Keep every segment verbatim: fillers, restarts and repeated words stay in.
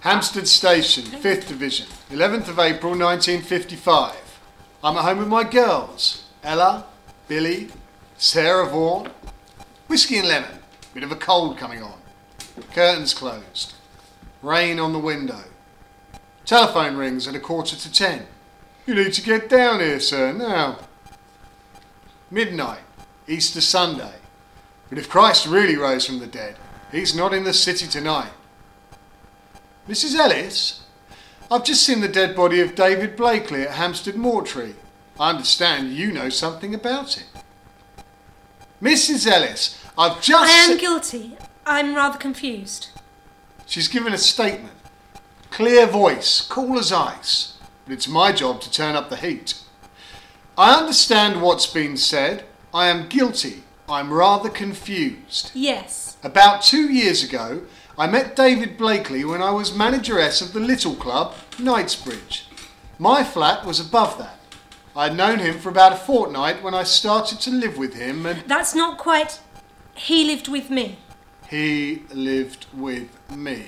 Hampstead Station, fifth Division, eleventh of April nineteen fifty-five. I'm at home with my girls, Ella, Billy, Sarah Vaughan. Whiskey and lemon, bit of a cold coming on. Curtains closed. Rain on the window. Telephone rings at a quarter to ten. You need to get down here, sir, now. Midnight, Easter Sunday. But if Christ really rose from the dead, he's not in the city tonight. Missus Ellis, I've just seen the dead body of David Blakely at Hampstead Mortuary. I understand you know something about it. Missus Ellis, I've just... I am se- guilty. I'm rather confused. She's given a statement. Clear voice, cool as ice. But it's my job to turn up the heat. I understand what's been said. I am guilty. I'm rather confused. Yes. About two years ago, I met David Blakely when I was manageress of the Little Club, Knightsbridge. My flat was above that. I'd known him for about a fortnight when I started to live with him and... That's not quite... He lived with me. He lived with me.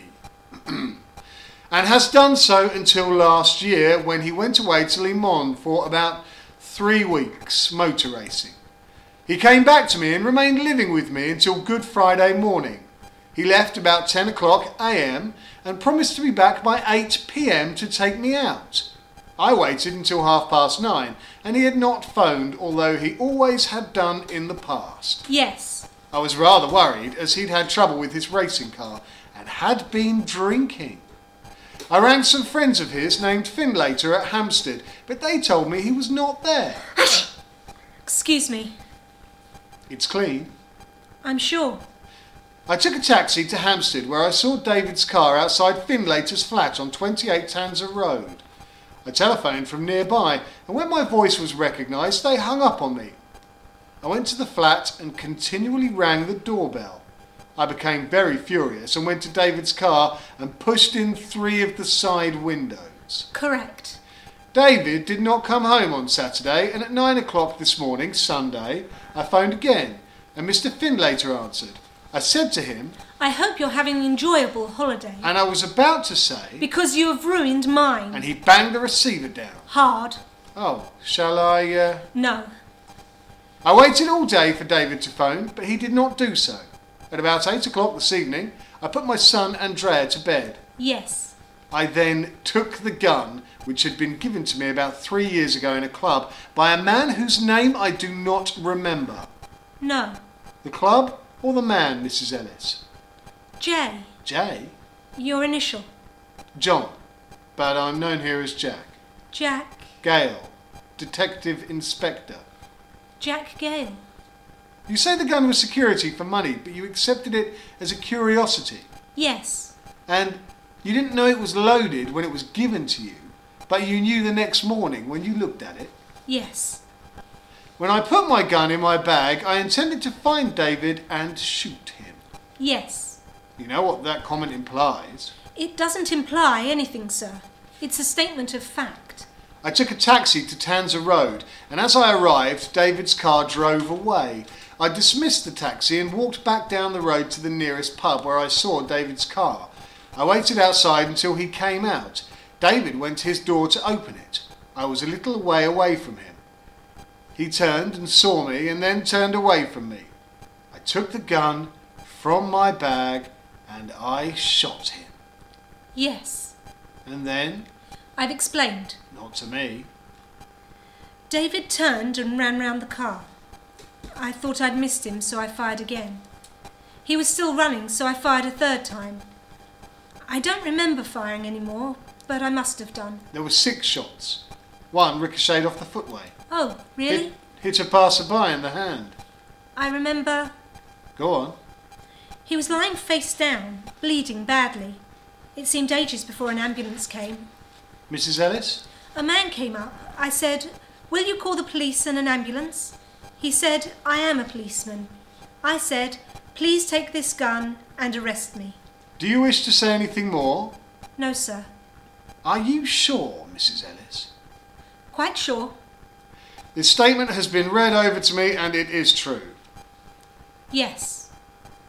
And has done so until last year when he went away to Le Mans for about three weeks motor racing. He came back to me and remained living with me until Good Friday morning. He left about ten o'clock a m and promised to be back by eight p m to take me out. I waited until half past nine and he had not phoned, although he always had done in the past. Yes. I was rather worried as he'd had trouble with his racing car and had been drinking. I rang some friends of his named Finlater at Hampstead, but they told me he was not there. Excuse me. It's clean. I'm sure. I took a taxi to Hampstead where I saw David's car outside Finlater's flat on twenty-eight Tanser Road. I telephoned from nearby and when my voice was recognised they hung up on me. I went to the flat and continually rang the doorbell. I became very furious and went to David's car and pushed in three of the side windows. Correct. David did not come home on Saturday and at nine o'clock this morning, Sunday, I phoned again and Mister Finlater answered. I said to him, I hope you're having an enjoyable holiday. and I was about to say... Because you have ruined mine. And he banged the receiver down. Hard. Oh, shall I... Uh... No. I waited all day for David to phone, but he did not do so. At about eight o'clock this evening, I put my son Andrea to bed. Yes. I then took the gun, which had been given to me about three years ago in a club by a man whose name I do not remember. No. The club or the man, Missus Ellis? J. J? Your initial. John, but I'm known here as Jack. Jack. Gale, Detective Inspector. Jack Gale. You say the gun was security for money, but you accepted it as a curiosity. Yes. And you didn't know it was loaded when it was given to you, but you knew the next morning when you looked at it. Yes. When I put my gun in my bag, I intended to find David and shoot him. Yes. You know what that comment implies. It doesn't imply anything, sir. It's a statement of fact. I took a taxi to Tanser Road, and as I arrived, David's car drove away. I dismissed the taxi and walked back down the road to the nearest pub where I saw David's car. I waited outside until he came out. David went to his door to open it. I was a little way away from him. He turned and saw me and then turned away from me. I took the gun from my bag and I shot him. Yes. And then? I've explained. Not to me. David turned and ran round the car. I thought I'd missed him, so I fired again. He was still running, so I fired a third time. I don't remember firing any more, but I must have done. There were six shots. One ricocheted off the footway. Oh, really? Hit, hit a passerby in the hand. I remember... Go on. He was lying face down, bleeding badly. It seemed ages before an ambulance came. Missus Ellis? A man came up. I said, will you call the police and an ambulance? He said, I am a policeman. I said, please take this gun and arrest me. Do you wish to say anything more? No, sir. Are you sure, Missus Ellis? Quite sure. This statement has been read over to me and it is true. Yes.